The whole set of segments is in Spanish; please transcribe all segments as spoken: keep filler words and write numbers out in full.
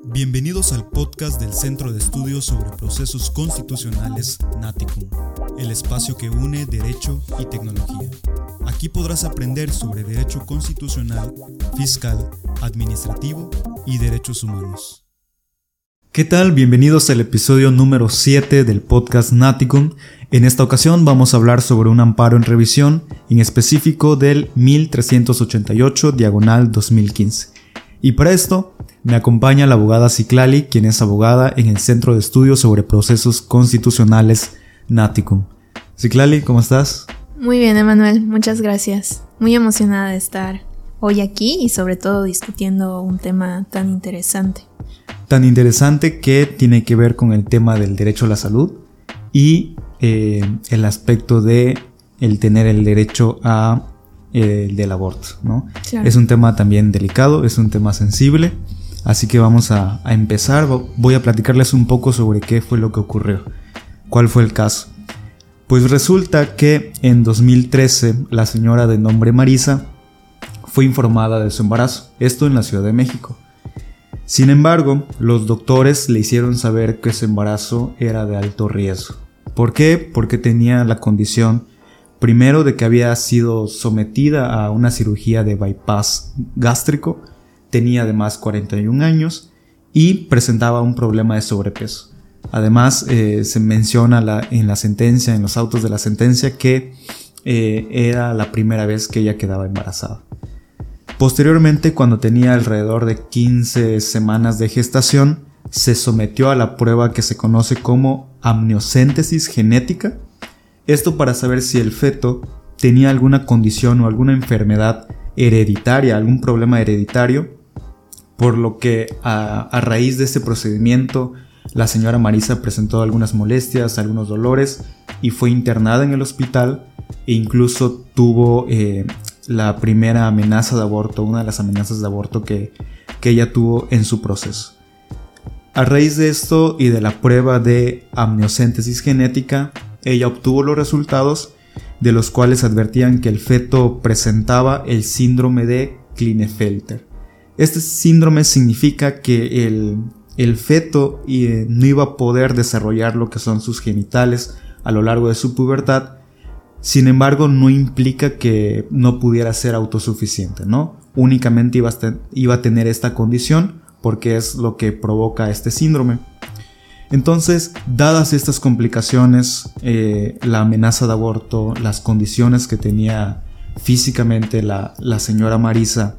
Bienvenidos al podcast del Centro de Estudios sobre Procesos Constitucionales Naticum, el espacio que une derecho y tecnología. Aquí podrás aprender sobre derecho constitucional, fiscal, administrativo y derechos humanos. ¿Qué tal? Bienvenidos al episodio número siete del podcast Naticum. En esta ocasión vamos a hablar sobre un amparo en revisión, en específico del mil trescientos ochenta y ocho diagonal dos mil quince. Y para esto me acompaña la abogada Citlali, quien es abogada en el Centro de Estudios sobre Procesos Constitucionales Naticum. Citlali, ¿cómo estás? Muy bien, Emanuel, muchas gracias. Muy emocionada de estar hoy aquí y sobre todo discutiendo un tema tan interesante. Tan interesante que tiene que ver con el tema del derecho a la salud y eh, el aspecto de el tener el derecho a eh, del aborto, ¿no? Claro. Es un tema también delicado, es un tema sensible. Así que vamos a, a empezar. Voy a platicarles un poco sobre qué fue lo que ocurrió. ¿Cuál fue el caso? Pues resulta que en dos mil trece la señora de nombre Marisa fue informada de su embarazo. Esto en la Ciudad de México. Sin embargo, los doctores le hicieron saber que su embarazo era de alto riesgo. ¿Por qué? Porque tenía la condición, primero, de que había sido sometida a una cirugía de bypass gástrico. Tenía además cuarenta y un años y presentaba un problema de sobrepeso. Además, eh, se menciona la, en la sentencia, en los autos de la sentencia, que eh, era la primera vez que ella quedaba embarazada. Posteriormente, cuando tenía alrededor de quince semanas de gestación, se sometió a la prueba que se conoce como amniocéntesis genética. Esto para saber si el feto tenía alguna condición o alguna enfermedad hereditaria, algún problema hereditario. Por lo que a, a raíz de este procedimiento, la señora Marisa presentó algunas molestias, algunos dolores y fue internada en el hospital e incluso tuvo eh, la primera amenaza de aborto, una de las amenazas de aborto que, que ella tuvo en su proceso. A raíz de esto y de la prueba de amniocéntesis genética, ella obtuvo los resultados de los cuales advertían que el feto presentaba el síndrome de Klinefelter. Este síndrome significa que el, el feto eh, no iba a poder desarrollar lo que son sus genitales a lo largo de su pubertad. Sin embargo, no implica que no pudiera ser autosuficiente, ¿no? Únicamente iba a, ten, iba a tener esta condición porque es lo que provoca este síndrome. Entonces, dadas estas complicaciones, eh, la amenaza de aborto, las condiciones que tenía físicamente la, la señora Marisa,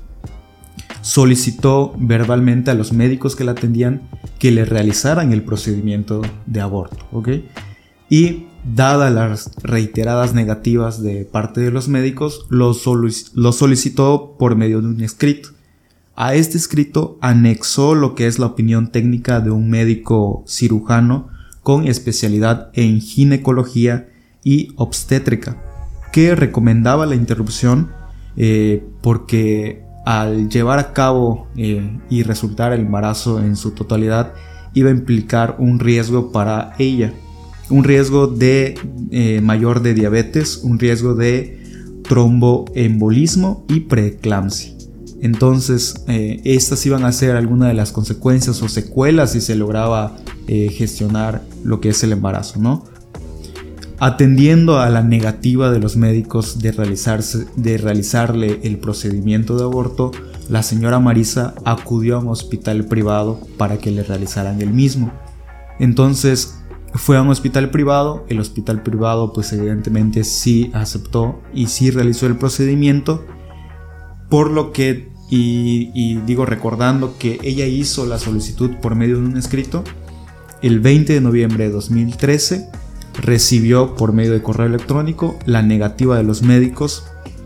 solicitó verbalmente a los médicos que la atendían que le realizaran el procedimiento de aborto, ¿ok? Y dadas las reiteradas negativas de parte de los médicos, lo, solic- lo solicitó por medio de un escrito. A este escrito anexó lo que es la opinión técnica de un médico cirujano con especialidad en ginecología y obstétrica, que recomendaba la interrupción eh, porque al llevar a cabo eh, y resultar el embarazo en su totalidad iba a implicar un riesgo para ella, un riesgo de eh, mayor de diabetes, un riesgo de tromboembolismo y preeclampsia. Entonces eh, estas iban a ser algunas de las consecuencias o secuelas si se lograba eh, gestionar lo que es el embarazo, ¿no? Atendiendo a la negativa de los médicos de, realizarse, de realizarle el procedimiento de aborto, la señora Marisa acudió a un hospital privado para que le realizaran el mismo. Entonces fue a un hospital privado, el hospital privado pues evidentemente sí aceptó y sí realizó el procedimiento, por lo que, y, y digo recordando que ella hizo la solicitud por medio de un escrito, el veinte de noviembre de dos mil trece, recibió por medio de correo electrónico la negativa de los médicos.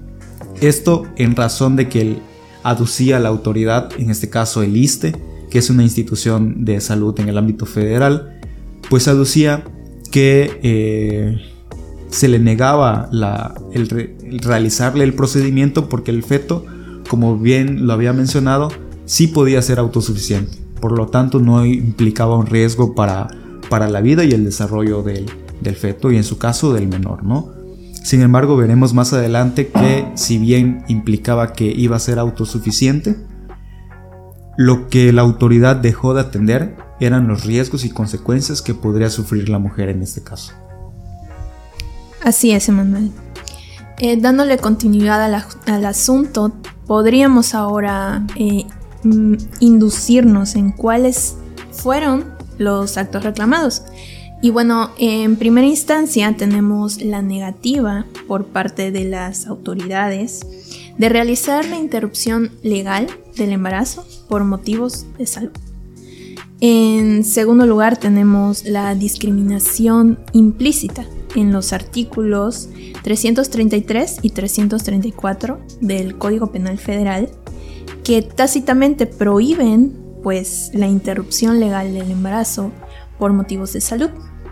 Esto en razón de que él aducía a la autoridad, en este caso el ISSSTE, que es una institución de salud en el ámbito federal, pues aducía que eh, se le negaba la, el, re, el realizarle el procedimiento porque el feto, como bien lo había mencionado, sí podía ser autosuficiente. Por lo tanto, no implicaba un riesgo para, para la vida y el desarrollo del del feto y en su caso del menor, ¿no? Sin embargo, veremos más adelante que si bien implicaba que iba a ser autosuficiente, lo que la autoridad dejó de atender eran los riesgos y consecuencias que podría sufrir la mujer en este caso. Así es, Emanuel. Eh, dándole continuidad a la, al asunto, podríamos ahora eh, inducirnos en cuáles fueron los actos reclamados. Y bueno, en primera instancia tenemos la negativa por parte de las autoridades de realizar la interrupción legal del embarazo por motivos de salud. En segundo lugar tenemos la discriminación implícita en los artículos trescientos treinta y tres y trescientos treinta y cuatro del Código Penal Federal, que tácitamente prohíben pues la interrupción legal del embarazo por motivos de salud.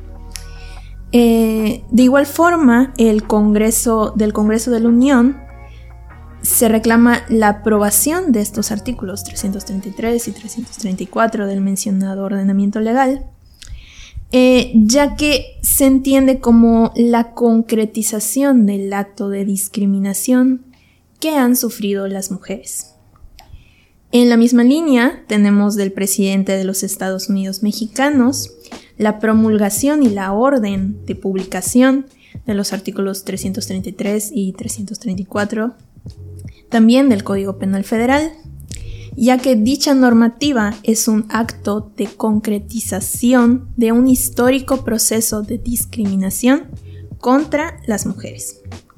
Eh, de igual forma, el Congreso del Congreso de la Unión se reclama la aprobación de estos artículos trescientos treinta y tres y trescientos treinta y cuatro del mencionado ordenamiento legal, eh, ya que se entiende como la concretización del acto de discriminación que han sufrido las mujeres. En la misma línea tenemos del presidente de los Estados Unidos mexicanos la promulgación y la orden de publicación de los artículos trescientos treinta y tres y trescientos treinta y cuatro, también del Código Penal Federal, ya que dicha normativa es un acto de concretización de un histórico proceso de discriminación contra las mujeres.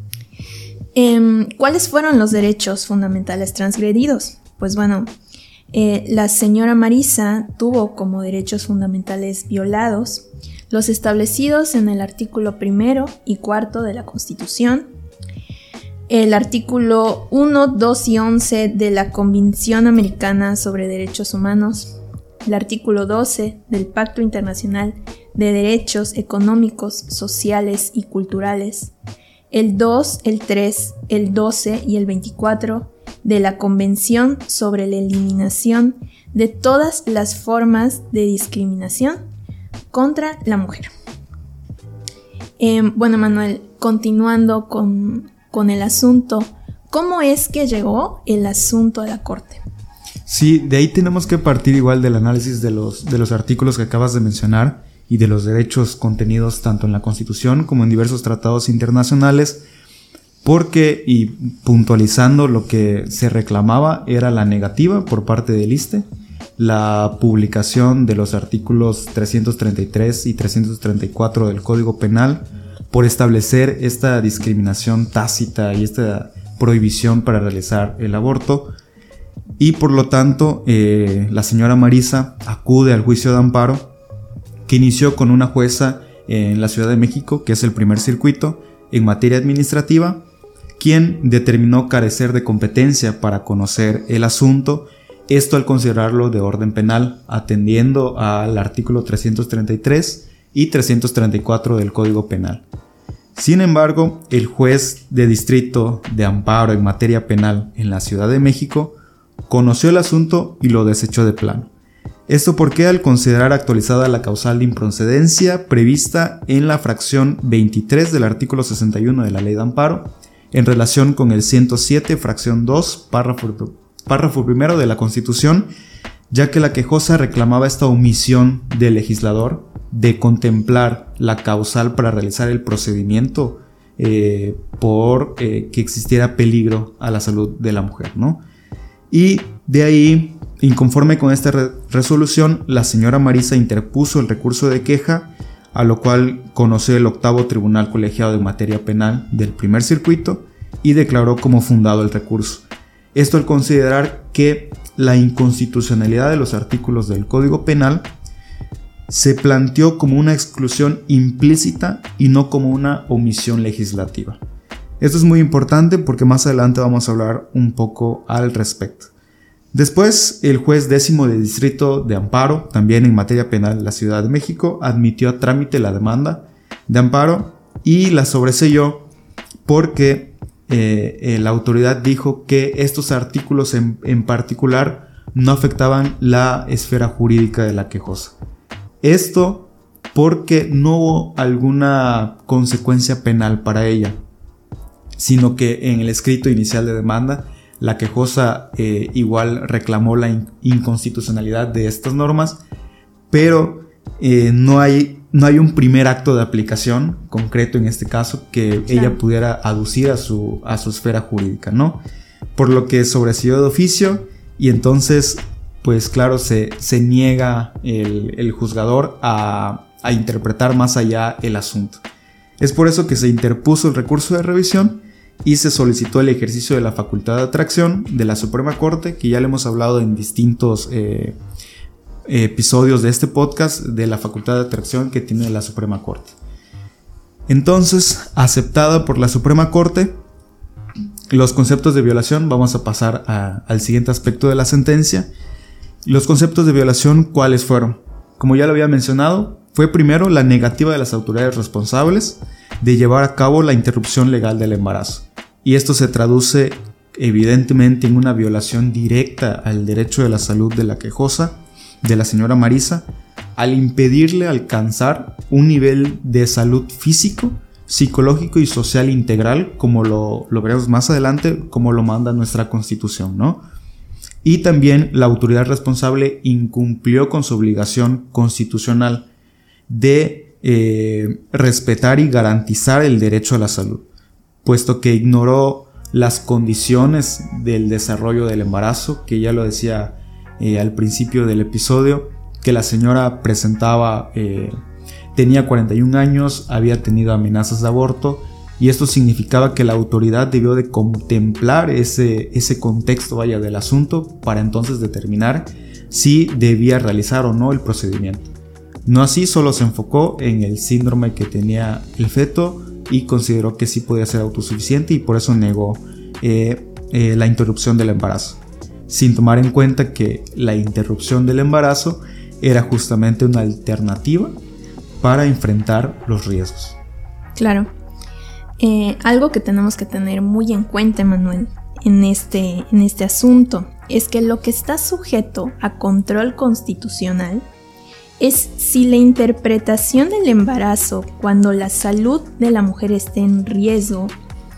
Eh, ¿Cuáles fueron los derechos fundamentales transgredidos? Pues bueno, eh, la señora Marisa tuvo como derechos fundamentales violados los establecidos en el artículo primero y cuarto de la Constitución, el artículo uno, dos y once de la Convención Americana sobre Derechos Humanos, el artículo doce del Pacto Internacional de Derechos Económicos, Sociales y Culturales, el dos, el tres, el doce y el veinticuatro de la Convención sobre la Eliminación de todas las formas de discriminación contra la mujer. Eh, bueno, Manuel, continuando con, con el asunto, ¿cómo es que llegó el asunto a la Corte? Sí, de ahí tenemos que partir igual del análisis de los, de los artículos que acabas de mencionar y de los derechos contenidos tanto en la Constitución como en diversos tratados internacionales, porque, y puntualizando, lo que se reclamaba era la negativa por parte del I S S S T E, la publicación de los artículos trescientos treinta y tres y trescientos treinta y cuatro del Código Penal por establecer esta discriminación tácita y esta prohibición para realizar el aborto, y por lo tanto eh, la señora Marisa acude al juicio de amparo que inició con una jueza en la Ciudad de México, que es el primer circuito en materia administrativa, quien determinó carecer de competencia para conocer el asunto, esto al considerarlo de orden penal, atendiendo al artículo trescientos treinta y tres y trescientos treinta y cuatro del Código Penal. Sin embargo, el juez de distrito de amparo en materia penal en la Ciudad de México conoció el asunto y lo desechó de plano. Esto porque al considerar actualizada la causal de improcedencia prevista en la fracción veintitrés del artículo sesenta y uno de la Ley de Amparo, en relación con el ciento siete, fracción dos, párrafo, párrafo primero de la Constitución, ya que la quejosa reclamaba esta omisión del legislador de contemplar la causal para realizar el procedimiento eh, por eh, que existiera peligro a la salud de la mujer, ¿no? Y de ahí, inconforme con esta re- resolución, la señora Marisa interpuso el recurso de queja, a lo cual conoció el octavo Tribunal Colegiado de Materia Penal del primer circuito y declaró como fundado el recurso. Esto al considerar que la inconstitucionalidad de los artículos del Código Penal se planteó como una exclusión implícita y no como una omisión legislativa. Esto es muy importante porque más adelante vamos a hablar un poco al respecto. Después, el juez décimo de distrito de amparo, también en materia penal de la Ciudad de México, admitió a trámite la demanda de amparo y la sobreselló porque eh, eh, la autoridad dijo que estos artículos en, en particular no afectaban la esfera jurídica de la quejosa. Esto porque no hubo alguna consecuencia penal para ella, sino que en el escrito inicial de demanda la quejosa eh, igual reclamó la in- inconstitucionalidad de estas normas, pero eh, no hay, no hay un primer acto de aplicación concreto en este caso que claro. ella pudiera aducir a su, a su esfera jurídica, ¿no? Por lo que sobreseyó de oficio y entonces, pues claro, se, se niega el, el juzgador a, a interpretar más allá el asunto. Es por eso que se interpuso el recurso de revisión y se solicitó el ejercicio de la facultad de atracción de la Suprema Corte, que ya le hemos hablado en distintos eh, episodios de este podcast, de la facultad de atracción que tiene la Suprema Corte. Entonces, aceptada por la Suprema Corte, los conceptos de violación, vamos a pasar a, al siguiente aspecto de la sentencia. Los conceptos de violación, ¿cuáles fueron? Como ya lo había mencionado, fue primero la negativa de las autoridades responsables de llevar a cabo la interrupción legal del embarazo. Y esto se traduce evidentemente en una violación directa al derecho de la salud de la quejosa, de la señora Marisa, al impedirle alcanzar un nivel de salud físico, psicológico y social integral, como lo, lo veremos más adelante, como lo manda nuestra Constitución, ¿no? Y también la autoridad responsable incumplió con su obligación constitucional de eh, respetar y garantizar el derecho a la salud, puesto que ignoró las condiciones del desarrollo del embarazo, que ya lo decía eh, al principio del episodio, que la señora presentaba, eh, tenía cuarenta y un años, había tenido amenazas de aborto, y esto significaba que la autoridad debió de contemplar ese, ese contexto, vaya, del asunto para entonces determinar si debía realizar o no el procedimiento. No así, solo se enfocó en el síndrome que tenía el feto y consideró que sí podía ser autosuficiente y por eso negó eh, eh, la interrupción del embarazo, sin tomar en cuenta que la interrupción del embarazo era justamente una alternativa para enfrentar los riesgos. Claro. Eh, algo que tenemos que tener muy en cuenta, Manuel, en este, en este asunto, es que lo que está sujeto a control constitucional es si la interpretación del embarazo cuando la salud de la mujer esté en riesgo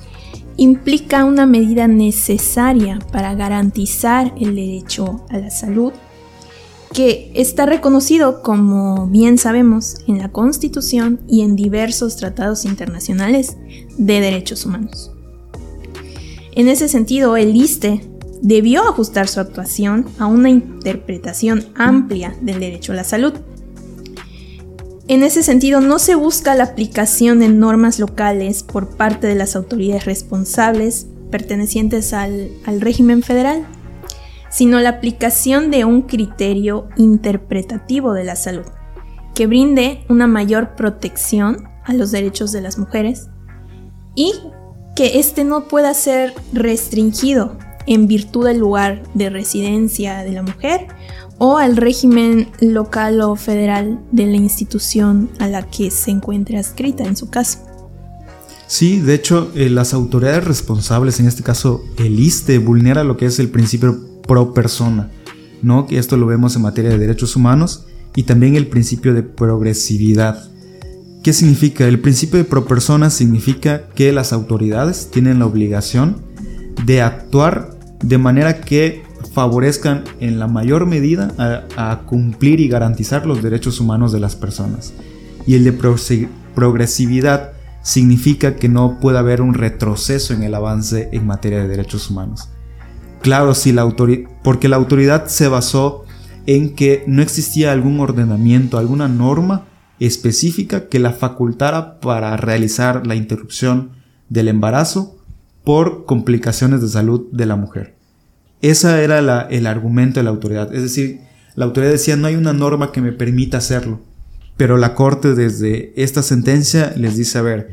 implica una medida necesaria para garantizar el derecho a la salud, que está reconocido, como bien sabemos, en la Constitución y en diversos tratados internacionales de derechos humanos. En ese sentido, el ISSSTE debió ajustar su actuación a una interpretación amplia del derecho a la salud. En ese sentido, no se busca la aplicación de normas locales por parte de las autoridades responsables pertenecientes al, al régimen federal, sino la aplicación de un criterio interpretativo de la salud, que brinde una mayor protección a los derechos de las mujeres y que éste no pueda ser restringido en virtud del lugar de residencia de la mujer o al régimen local o federal de la institución a la que se encuentre adscrita en su caso. Sí, de hecho, eh, las autoridades responsables, en este caso el ISSSTE, vulnera lo que es el principio pro persona, ¿no? Que esto lo vemos en materia de derechos humanos y también el principio de progresividad. ¿Qué significa? El principio de pro persona significa que las autoridades tienen la obligación de actuar de manera que favorezcan en la mayor medida a, a cumplir y garantizar los derechos humanos de las personas. Y el de pro- progresividad significa que no puede haber un retroceso en el avance en materia de derechos humanos. Claro, si la autoridad, porque la autoridad se basó en que no existía algún ordenamiento, alguna norma específica que la facultara para realizar la interrupción del embarazo por complicaciones de salud de la mujer. Ese era la, el argumento de la autoridad. Es decir, la autoridad decía, no hay una norma que me permita hacerlo. Pero la Corte desde esta sentencia les dice, a ver,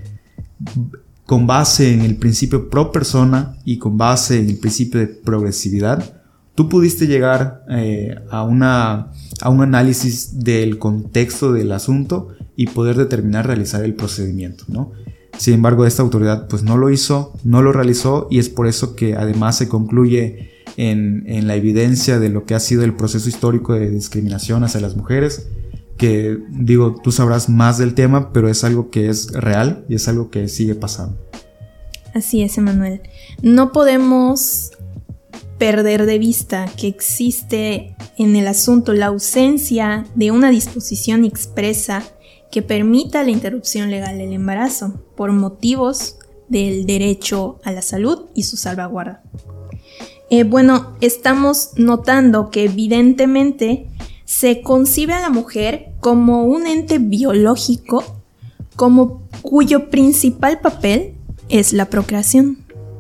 con base en el principio pro persona y con base en el principio de progresividad, tú pudiste llegar eh, a, una, a un análisis del contexto del asunto y poder determinar realizar el procedimiento, ¿no? Sin embargo, esta autoridad pues no lo hizo, no lo realizó, y es por eso que además se concluye en, en la evidencia de lo que ha sido el proceso histórico de discriminación hacia las mujeres, que digo, tú sabrás más del tema, pero es algo que es real y es algo que sigue pasando. Así es, Emanuel. No podemos perder de vista que existe en el asunto la ausencia de una disposición expresa que permita la interrupción legal del embarazo por motivos del derecho a la salud y su salvaguarda. Eh, bueno, estamos notando que evidentemente se concibe a la mujer como un ente biológico como cuyo principal papel es la procreación.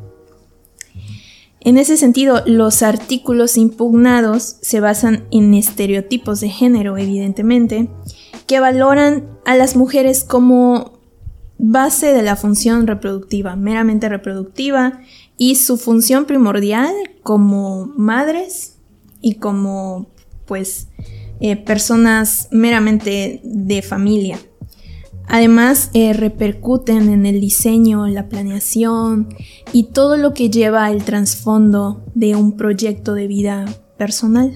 En ese sentido, los artículos impugnados se basan en estereotipos de género, evidentemente, que valoran a las mujeres como base de la función reproductiva, meramente reproductiva, y su función primordial como madres y como, pues, eh, personas meramente de familia. Además, eh, repercuten en el diseño, la planeación y todo lo que lleva el trasfondo de un proyecto de vida personal.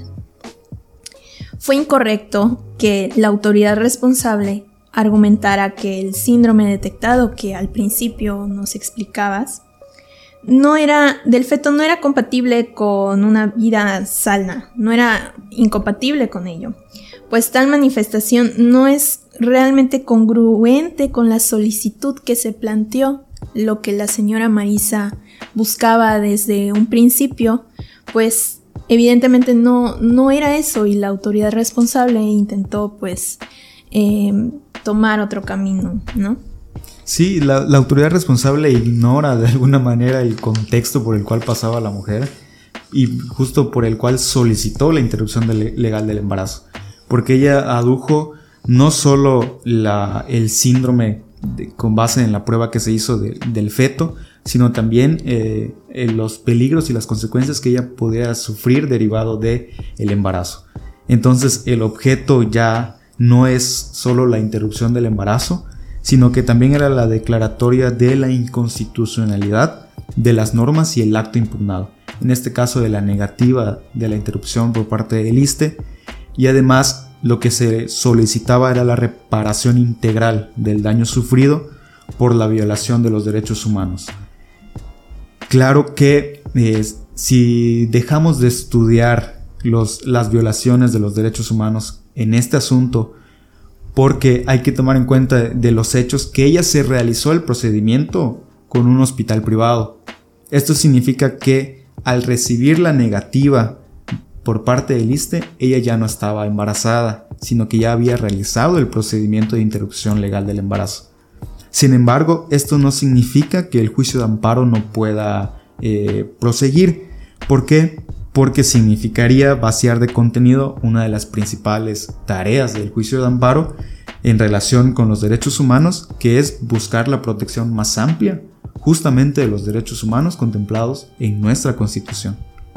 Fue incorrecto que la autoridad responsable argumentara que el síndrome detectado que al principio nos explicabas no era, del feto no era compatible con una vida sana, no era incompatible con ello, pues tal manifestación no es realmente congruente con la solicitud que se planteó, lo que la señora Marisa buscaba desde un principio, pues evidentemente no, no era eso, y la autoridad responsable intentó pues eh, tomar otro camino, ¿no? Sí, la, la autoridad responsable ignora de alguna manera el contexto por el cual pasaba la mujer y justo por el cual solicitó la interrupción de, legal del embarazo, porque ella adujo no solo la, el síndrome de, con base en la prueba que se hizo de, del feto, sino también eh, los peligros y las consecuencias que ella podía sufrir derivado del embarazo. Entonces el objeto ya no es solo la interrupción del embarazo, sino que también era la declaratoria de la inconstitucionalidad de las normas y el acto impugnado, en este caso de la negativa de la interrupción por parte del ISSSTE, y además lo que se solicitaba era la reparación integral del daño sufrido por la violación de los derechos humanos. Claro que eh, si dejamos de estudiar los, las violaciones de los derechos humanos en este asunto, porque hay que tomar en cuenta de los hechos que ella se realizó el procedimiento con un hospital privado. Esto significa que al recibir la negativa por parte del ISSSTE, ella ya no estaba embarazada, sino que ya había realizado el procedimiento de interrupción legal del embarazo. Sin embargo, esto no significa que el juicio de amparo no pueda eh, proseguir. ¿Por qué? Porque significaría vaciar de contenido una de las principales tareas del juicio de amparo en relación con los derechos humanos, que es buscar la protección más amplia justamente de los derechos humanos contemplados en nuestra Constitución.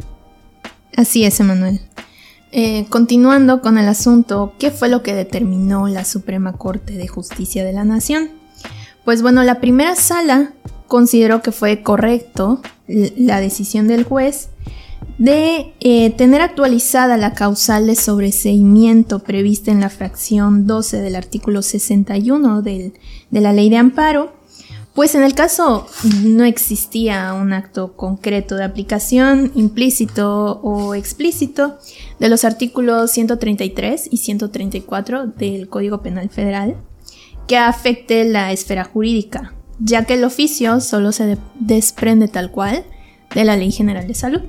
Así es, Emanuel. Eh, continuando con el asunto, ¿qué fue lo que determinó la Suprema Corte de Justicia de la Nación? Pues bueno, la primera sala consideró que fue correcto la decisión del juez de eh, tener actualizada la causal de sobreseimiento prevista en la fracción doce del artículo sesenta y uno del, de la Ley de Amparo, pues en el caso no existía un acto concreto de aplicación implícito o explícito de los artículos ciento treinta y tres y ciento treinta y cuatro del Código Penal Federal que afecte la esfera jurídica, ya que el oficio solo se de- desprende tal cual de la Ley General de Salud.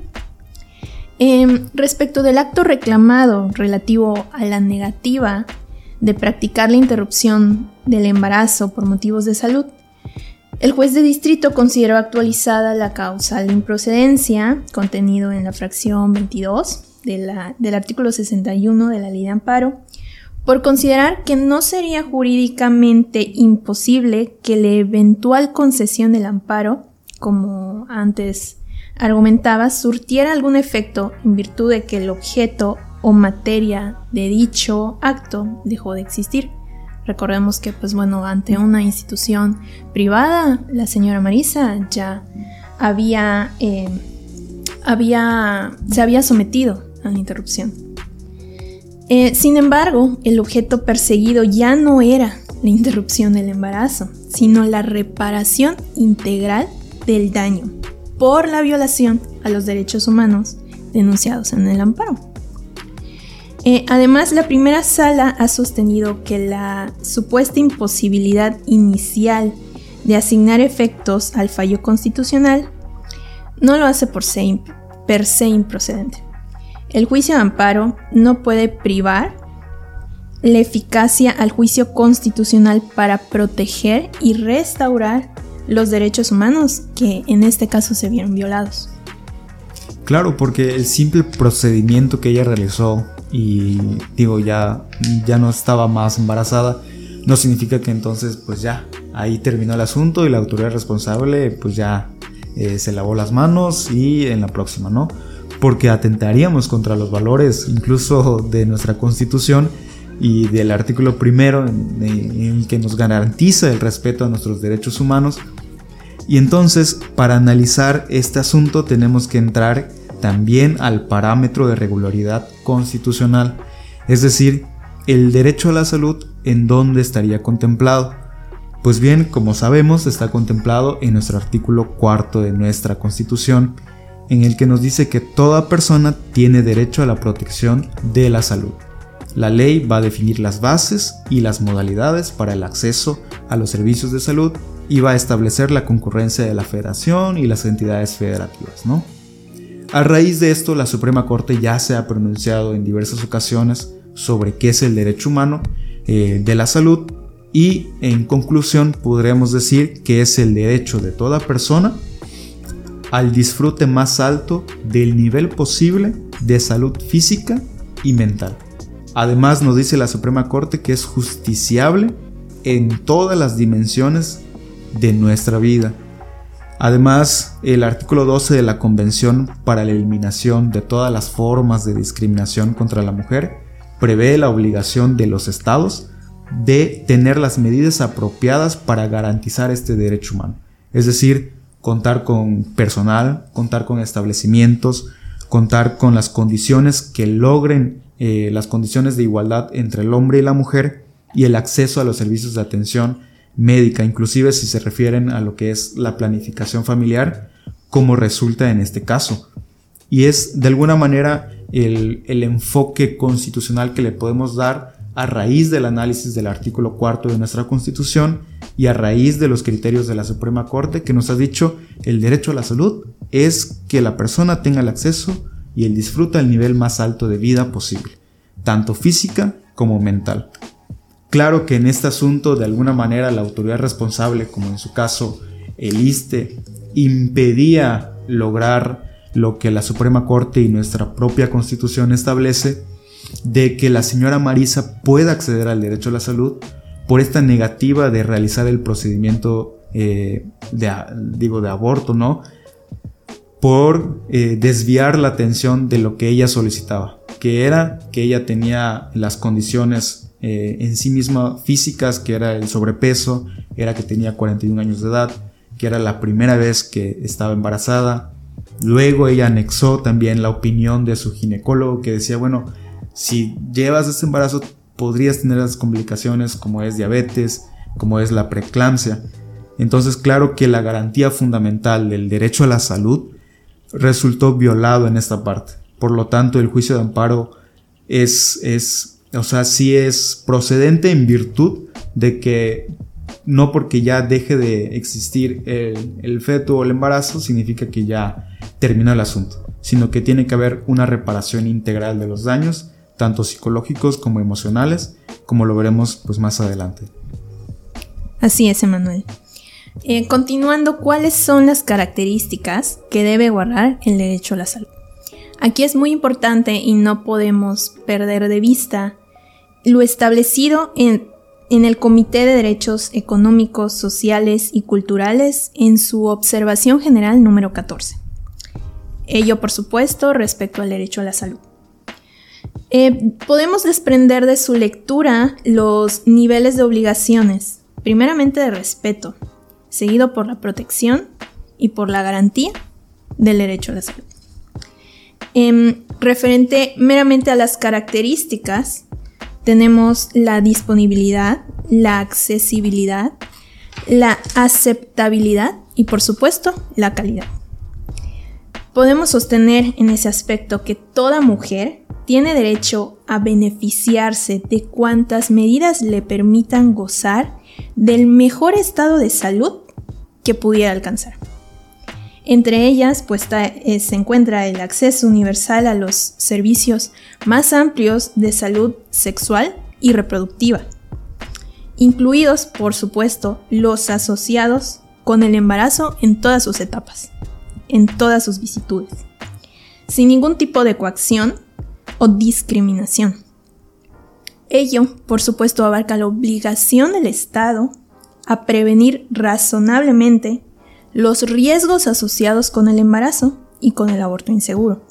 Eh, respecto del acto reclamado relativo a la negativa de practicar la interrupción del embarazo por motivos de salud, el juez de distrito consideró actualizada la causal de improcedencia contenido en la fracción veintidós de la, del artículo sesenta y uno de la Ley de Amparo, por considerar que no sería jurídicamente imposible que la eventual concesión del amparo, como antes argumentaba, surtiera algún efecto en virtud de que el objeto o materia de dicho acto dejó de existir. Recordemos que, pues bueno, ante una institución privada, la señora Marisa ya había, eh, había, se había sometido a la interrupción. Eh, sin embargo, el objeto perseguido ya no era la interrupción del embarazo, sino la reparación integral del daño por la violación a los derechos humanos denunciados en el amparo. Eh, además, la primera sala ha sostenido que la supuesta imposibilidad inicial de asignar efectos al fallo constitucional no lo hace por se, per se improcedente. El juicio de amparo no puede privar la eficacia al juicio constitucional para proteger y restaurar los derechos humanos que en este caso se vieron violados. Claro, porque el simple procedimiento que ella realizó y digo ya, ya no estaba más embarazada, no significa que entonces pues ya, ahí terminó el asunto y la autoridad responsable pues ya eh, se lavó las manos y en la próxima, ¿no? Porque atentaríamos contra los valores incluso de nuestra Constitución y del artículo primero en, en el que nos garantiza el respeto a nuestros derechos humanos. Y entonces, para analizar este asunto tenemos que entrar también al parámetro de regularidad constitucional, es decir, el derecho a la salud, ¿en dónde estaría contemplado? Pues bien, como sabemos, está contemplado en nuestro artículo cuarto de nuestra Constitución, en el que nos dice que toda persona tiene derecho a la protección de la salud. La ley va a definir las bases y las modalidades para el acceso a los servicios de salud y va a establecer la concurrencia de la Federación y las entidades federativas, ¿no? A raíz de esto, la Suprema Corte ya se ha pronunciado en diversas ocasiones sobre qué es el derecho humano eh, de la salud y, en conclusión, podremos decir que es el derecho de toda persona al disfrute más alto del nivel posible de salud física y mental. Además, nos dice la Suprema Corte que es justiciable en todas las dimensiones de nuestra vida. Además, el artículo doce de la Convención para la Eliminación de todas las formas de discriminación contra la mujer prevé la obligación de los estados de tener las medidas apropiadas para garantizar este derecho humano. Es decir, contar con personal, contar con establecimientos, contar con las condiciones que logren eh, las condiciones de igualdad entre el hombre y la mujer y el acceso a los servicios de atención médica, inclusive si se refieren a lo que es la planificación familiar, como resulta en este caso. Y es de alguna manera el, el enfoque constitucional que le podemos dar a raíz del análisis del artículo cuarto de nuestra Constitución y a raíz de los criterios de la Suprema Corte, que nos ha dicho el derecho a la salud es que la persona tenga el acceso y el disfrute al nivel más alto de vida posible, tanto física como mental. Claro que en este asunto, de alguna manera, la autoridad responsable, como en su caso el ISSSTE, impedía lograr lo que la Suprema Corte y nuestra propia Constitución establece, de que la señora Marisa pueda acceder al derecho a la salud por esta negativa de realizar el procedimiento eh, de, digo, de aborto, ¿no? Por eh, desviar la atención de lo que ella solicitaba, que era que ella tenía las condiciones eh, en sí misma físicas, que era el sobrepeso, era que tenía cuarenta y un años de edad, que era la primera vez que estaba embarazada. Luego ella anexó también la opinión de su ginecólogo que decía, bueno, si llevas este embarazo podrías tener las complicaciones como es diabetes, como es la preeclampsia. Entonces, claro que la garantía fundamental del derecho a la salud resultó violado en esta parte. Por lo tanto, el juicio de amparo es, es, o sea, sí es procedente en virtud de que no porque ya deje de existir el, el feto o el embarazo significa que ya terminó el asunto, sino que tiene que haber una reparación integral de los daños, tanto psicológicos como emocionales, como lo veremos pues más adelante. Así es, Emanuel. Eh, continuando, ¿cuáles son las características que debe guardar el derecho a la salud? Aquí es muy importante y no podemos perder de vista lo establecido en, en el Comité de Derechos Económicos, Sociales y Culturales en su observación general número catorce. Ello, por supuesto, respecto al derecho a la salud. Eh, podemos desprender de su lectura los niveles de obligaciones, primeramente de respeto, seguido por la protección y por la garantía del derecho a la salud. Eh, referente meramente a las características, tenemos la disponibilidad, la accesibilidad, la aceptabilidad y, por supuesto, la calidad. podemos sostener en ese aspecto que toda mujer tiene derecho a beneficiarse de cuantas medidas le permitan gozar del mejor estado de salud que pudiera alcanzar. Entre ellas, pues, está, eh, se encuentra el acceso universal a los servicios más amplios de salud sexual y reproductiva, incluidos, por supuesto, los asociados con el embarazo en todas sus etapas, en todas sus vicitudes, sin ningún tipo de coacción o discriminación. Ello, por supuesto, abarca la obligación del Estado a prevenir razonablemente los riesgos asociados con el embarazo y con el aborto inseguro,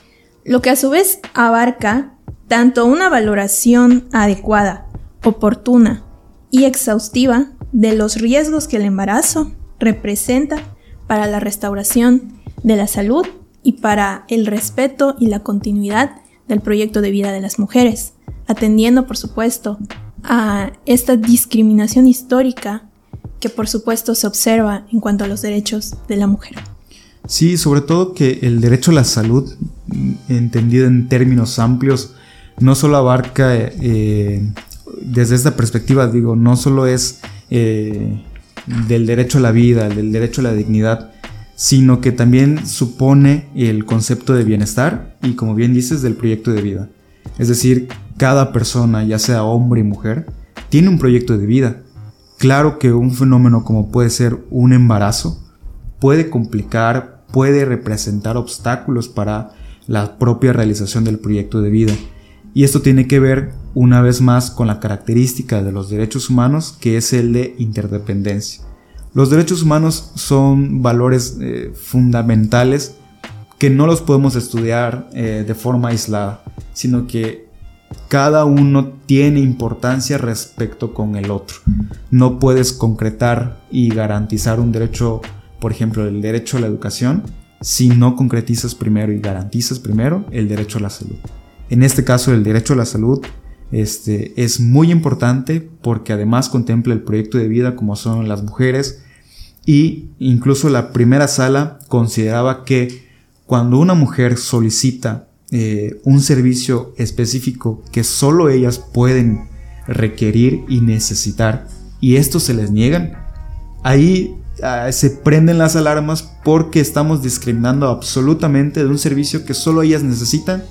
lo que a su vez abarca tanto una valoración adecuada, oportuna y exhaustiva de los riesgos que el embarazo representa para la restauración de la salud y para el respeto y la continuidad del proyecto de vida de las mujeres, atendiendo, por supuesto, a esta discriminación histórica que, por supuesto, se observa en cuanto a los derechos de la mujer. Sí, sobre todo que el derecho a la salud, entendido en términos amplios, no solo abarca, eh, desde esta perspectiva, digo, no solo es eh, del derecho a la vida, del derecho a la dignidad, sino que también supone el concepto de bienestar y, como bien dices, del proyecto de vida. Es decir, cada persona, ya sea hombre y mujer, tiene un proyecto de vida. Claro que un fenómeno como puede ser un embarazo puede complicar, puede representar obstáculos para la propia realización del proyecto de vida. Y esto tiene que ver, una vez más, con la característica de los derechos humanos, que es el de interdependencia. Los derechos humanos son valores eh, fundamentales que no los podemos estudiar eh, de forma aislada, sino que cada uno tiene importancia respecto con el otro. No puedes concretar y garantizar un derecho, por ejemplo, el derecho a la educación, si no concretizas primero y garantizas primero el derecho a la salud. En este caso, el derecho a la salud este, es muy importante porque además contempla el proyecto de vida como son las mujeres, y incluso la primera sala consideraba que cuando una mujer solicita Eh, un servicio específico que solo ellas pueden requerir y necesitar, y estos se les niegan, ahí uh, se prenden las alarmas porque estamos discriminando absolutamente de un servicio que solo ellas necesitan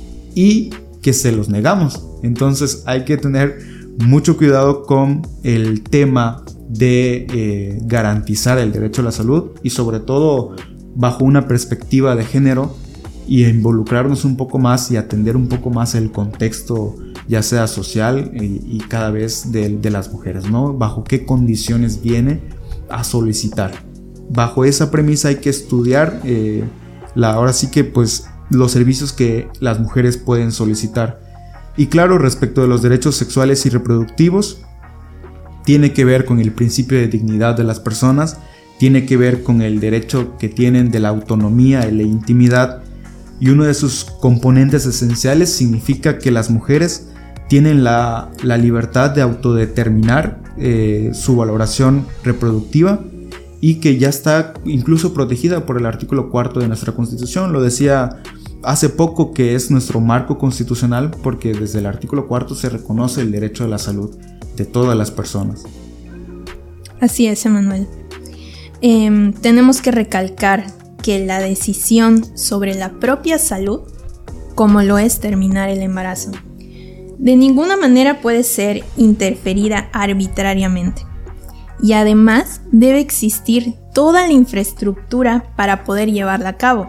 y que se los negamos. Entonces hay que tener mucho cuidado con el tema de eh, garantizar el derecho a la salud, y sobre todo bajo una perspectiva de género, y involucrarnos un poco más y atender un poco más el contexto, ya sea social y, y cada vez de, de las mujeres, ¿no? Bajo qué condiciones viene a solicitar. Bajo esa premisa hay que estudiar eh, la, ahora sí que pues los servicios que las mujeres pueden solicitar. Y claro, respecto de los derechos sexuales y reproductivos, tiene que ver con el principio de dignidad de las personas, tiene que ver con el derecho que tienen de la autonomía y la intimidad. Y uno de sus componentes esenciales significa que las mujeres tienen la, la libertad de autodeterminar eh, su valoración reproductiva, y que ya está incluso protegida por el artículo cuarto de nuestra Constitución. Lo decía hace poco que es nuestro marco constitucional, porque desde el artículo cuarto se reconoce el derecho a la salud de todas las personas. Así es, Emanuel. Eh, tenemos que recalcar que la decisión sobre la propia salud, como lo es terminar el embarazo, de ninguna manera puede ser interferida arbitrariamente. Y además debe existir toda la infraestructura para poder llevarla a cabo.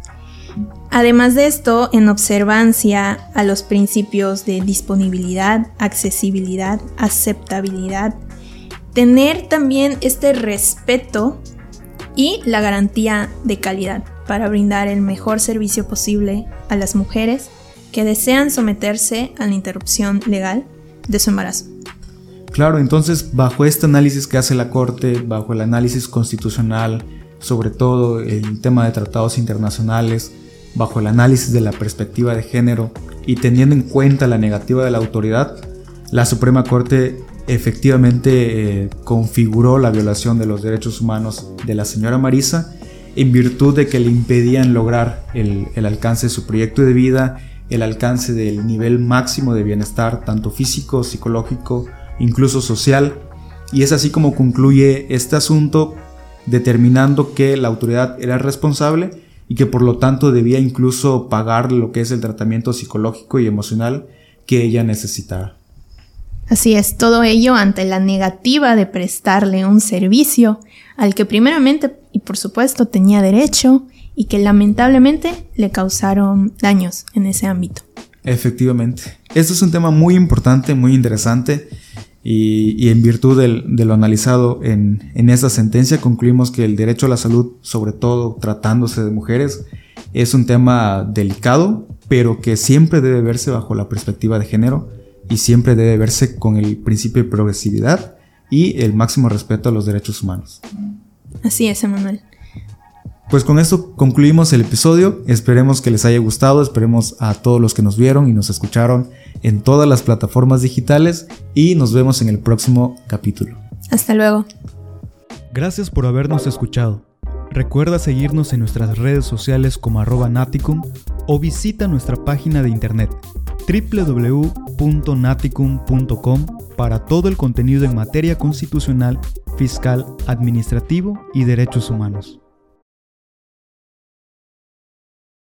Además de esto, en observancia a los principios de disponibilidad, accesibilidad, aceptabilidad, tener también este respeto y la garantía de calidad para brindar el mejor servicio posible a las mujeres que desean someterse a la interrupción legal de su embarazo. Claro, entonces bajo este análisis que hace la Corte, bajo el análisis constitucional, sobre todo el tema de tratados internacionales, bajo el análisis de la perspectiva de género y teniendo en cuenta la negativa de la autoridad, la Suprema Corte efectivamente eh, configuró la violación de los derechos humanos de la señora Marisa en virtud de que le impedían lograr el, el alcance de su proyecto de vida, el alcance del nivel máximo de bienestar, tanto físico, psicológico, incluso social. Y es así como concluye este asunto, determinando que la autoridad era responsable y que por lo tanto debía incluso pagar lo que es el tratamiento psicológico y emocional que ella necesitara. Así es, todo ello ante la negativa de prestarle un servicio al que primeramente y por supuesto tenía derecho y que lamentablemente le causaron daños en ese ámbito. Efectivamente, esto es un tema muy importante, muy interesante. Y, y en virtud del, de lo analizado en, en esta sentencia, concluimos que el derecho a la salud, sobre todo tratándose de mujeres, es un tema delicado, pero que siempre debe verse bajo la perspectiva de género y siempre debe verse con el principio de progresividad y el máximo respeto a los derechos humanos. Así es, Emanuel. Pues con esto concluimos el episodio. Esperemos que les haya gustado, esperemos a todos los que nos vieron y nos escucharon en todas las plataformas digitales y nos vemos en el próximo capítulo. Hasta luego. Gracias por habernos escuchado. Recuerda seguirnos en nuestras redes sociales como arroba naticum o visita nuestra página de internet doble u doble u doble u punto naticum punto com para todo el contenido en materia constitucional, fiscal, administrativo y derechos humanos.